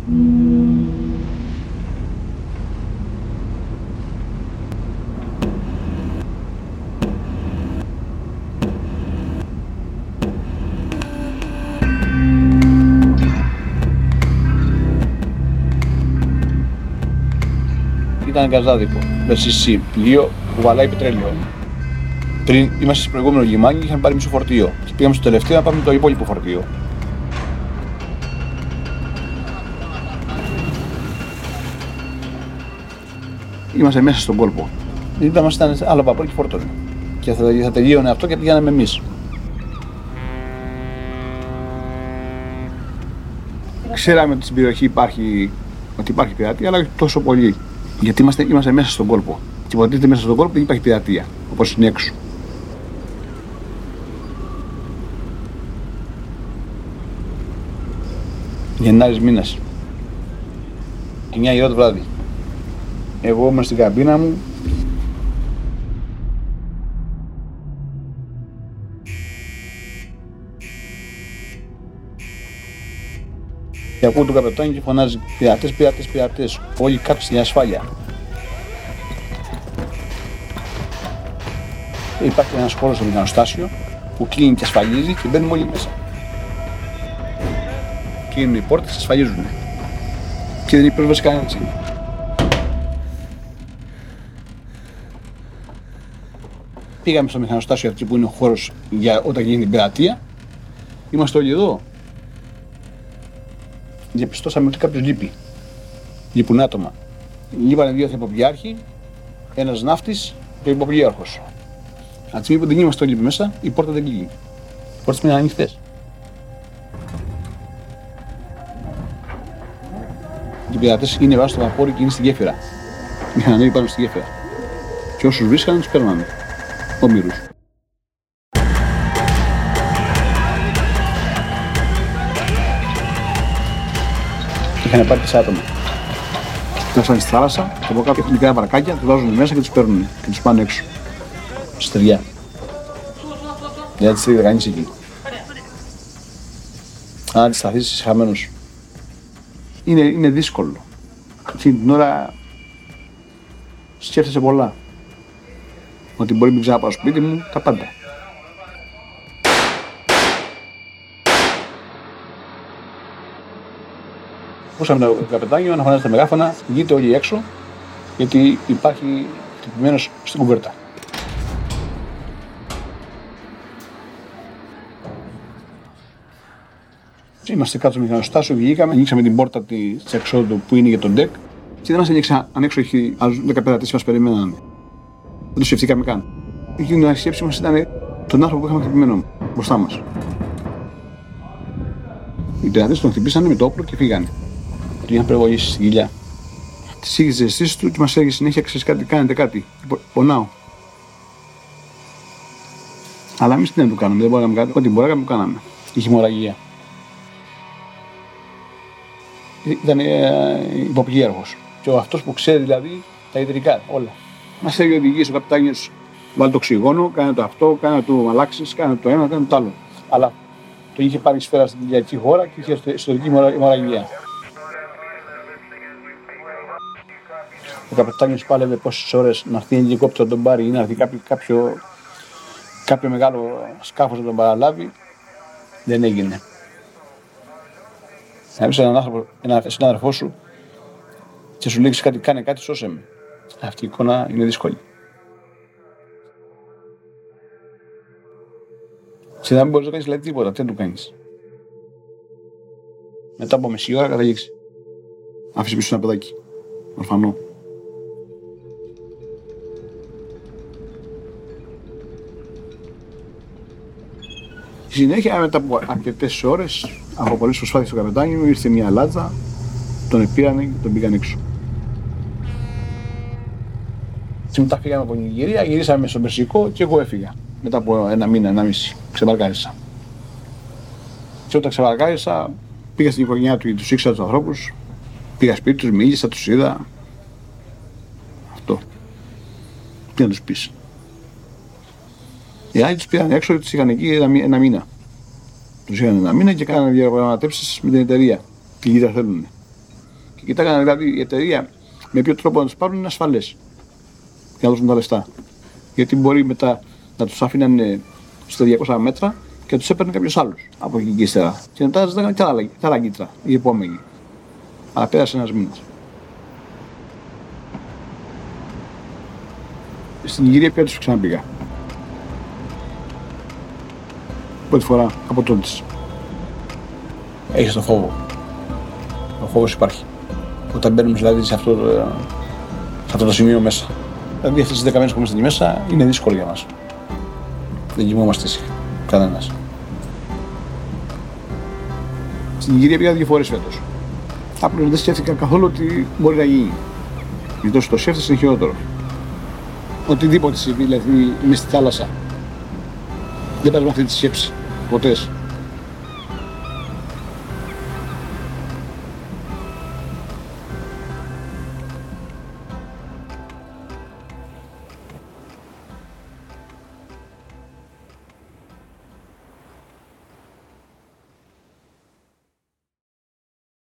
Ήταν γκαζάδικο, με σισί, πλοίο που βαλάει πετρέλαιο. Πριν είμαστε στο προηγούμενο λιμάνι και είχαμε πάρει μισό φορτίο. Και πήγαμε στο τελευταίο να πάμε το υπόλοιπο φορτίο. Είμαστε μέσα στον κόλπο. Ήταν άλλο βαπόρ και φόρτωνε. Και θα τελείωνε αυτό και πηγαίναμε εμείς. Ξέραμε ότι στην περιοχή υπάρχει πειρατεία, αλλά όχι τόσο πολύ. Γιατί είμαστε μέσα στον κόλπο. Και υποτίθεται μέσα στον κόλπο δεν υπάρχει πειρατεία, όπως είναι έξω. Γενάρης μήνας. 9 η ώρα το βράδυ. Εγώ ήμουν στην καμπίνα μου. Και ακούω τον καπετάνιο και φωνάζει πειρατές, πειρατές, πειρατές. Όλοι κάτω στην ασφάλεια. Υπάρχει ένας χώρος στο μηχανοστάσιο που κλείνει και ασφαλίζει και μπαίνουμε όλοι μέσα. Κλείνουν οι πόρτες και ασφαλίζουν. Και δεν υπάρχει κανένας. Πήγαμε στο μηχανοστάσιο εκεί που είναι ο χώρος για όταν γίνει την πειρατεία. Είμαστε όλοι εδώ. Διαπιστώσαμε ότι κάποιος λείπει. Λείπουν άτομα. Λείπανε 2 υποπλιάρχοι, ένας ναύτης και ο υποπλιάρχος. Από τη στιγμή που δεν είμαστε όλοι μέσα, η πόρτα δεν κλείνει. Οι πόρτες μείναν ανοιχτές. Οι πειρατές είναι βάσει στο βαπόρι και είναι στη γέφυρα. Είχαν ανέβει πάνω στη γέφυρα. Και όσους βρίσκανε τους παίρνανε. Ομήρους. Είχαν πάρει 4 άτομα. Φτάσανε στη θάλασσα και από κάτω έχουν μικρά βαρκάκια, τους βάζουν μέσα και τους παίρνουν και τους πάνε έξω. Στεριά. Δεν τις θέλει κανείς εκεί. Αν αντισταθείς είσαι χαμένος. Είναι δύσκολο. Αυτή την ώρα σκέφτεσαι πολλά. Ότι μπορεί να μην ξαναπάω σπίτι μου, τα πάντα. Ακούσαμε το καπετάνιο να φωνάζει τα μεγάφωνα, βγείτε όλοι έξω, γιατί υπάρχει χτυπημένος στην κουβέρτα. Είμαστε κάτω στο μηχανοστάσιο, βγήκαμε, ανοίξαμε την πόρτα της εξόδου που είναι για τον ντεκ και δεν μας ανοίξα αν έξω έχει άλλους 15 μας περιμένανε. Δεν το σκεφτήκαμε καν. Εκείνη η σκέψη μας ήταν τον άνθρωπο που είχαμε χτυπημένο μπροστά μας. Οι πειρατές τον χτυπήσανε με το όπλο και φύγανε. Τον είχαν προβολήσει στην κοιλιά. Τις είχε τις αισθήσεις του και μας έλεγε συνέχεια: ξέρεις κάτι, κάνετε κάτι. Πονάω. Αλλά εμείς τι να του κάνουμε, δεν μπορούμε να κάνουμε κάτι. Ό,τι μπορούμε να κάναμε. Είχε αιμορραγία. Ήταν υποπλήρχος. Και αυτός που ξέρει δηλαδή τα ιδρυτικά όλα. Μας έλεγε οδηγίες ο καπετάνιος: βάλει το οξυγόνο, κάνε το αυτό, κάνε το αλλάξεις, κάνε το ένα, κάνε το άλλο. Αλλά το είχε πάρει σφαίρα στην κυλιακή χώρα και είχε ιστορική αιμορραγία. Ο καπετάνιος πάλευε πόσες ώρες να έρθει ελικόπτερο να τον πάρει ή να έρθει κάποιο μεγάλο σκάφος να τον παραλάβει. Δεν έγινε. Να πεις έναν συνάδελφό σου και σου λέξει κάτι, κάνε κάτι, σώσε με. Αυτή η εικόνα είναι δύσκολη. Και δεν μπορείς να κάνεις δηλαδή τίποτα, τι να του κάνεις. Μετά από μισή ώρα καταλήξει. Άφησε πίσω ένα παιδάκι, ορφανό. Στη συνέχεια, μετά από αρκετές ώρες, από πολλές προσπάθειες του καπετάνιου, ήρθε μια λάτζα, τον επήρανε και τον πήγαν έξω. Και μετά φύγαμε από την Νιγηρία, γυρίσαμε στον Περσικό και εγώ έφυγα. Μετά από ένα μήνα, 1,5, ξεβαρκάρισα. Και όταν ξεβαρκάρισα, πήγα στην οικογένειά του και τους ήξερα τους ανθρώπους. Πήγα σπίτι τους, μίλησα, τους είδα. Αυτό. Τι να τους πεις. Οι άλλοι τους πήγαν έξω και τους είχαν εκεί ένα μήνα. Τους είχαν ένα μήνα και κάνανε διαπραγματεύσεις με την εταιρεία. Τι γύρα θέλουνε. Και κοιτάγανε δηλαδή η εταιρεία με ποιο τρόπο να τους πάρουν είναι ασφαλές για να δώσουν τα λεφτά. Γιατί μπορεί μετά να τους αφήνανε στα 200 μέτρα και τους έπαιρνε κάποιος άλλος από εκεί και ύστερα. Και μετά ζητάγανε και άλλα κύτταρα, οι επόμενοι. Αλλά πέρασε ένας μήνας. Στην Ιγυρία πια τους ξαναπήγα. Πρώτη φορά από τότε. Έχεις τον φόβο. Ο φόβος υπάρχει. Όταν μπαίνουμε δηλαδή σε αυτό το σημείο μέσα. Δηλαδή αυτές τις 10 μέρες που είμαστε εκεί μέσα είναι δύσκολο για μας. Δεν κοιμόμαστε κανένας. Στην Ιγυρία πήγα 2 φορές φέτος. Απλώς δεν σκέφτηκα καθόλου ότι μπορεί να γίνει. Γιατί όσο το σκέφτεσαι είναι χειρότερο. Οτιδήποτε συμβεί, δηλαδή είμαι στη θάλασσα. Δεν πας με αυτή τη σκέψη. Ποτέ.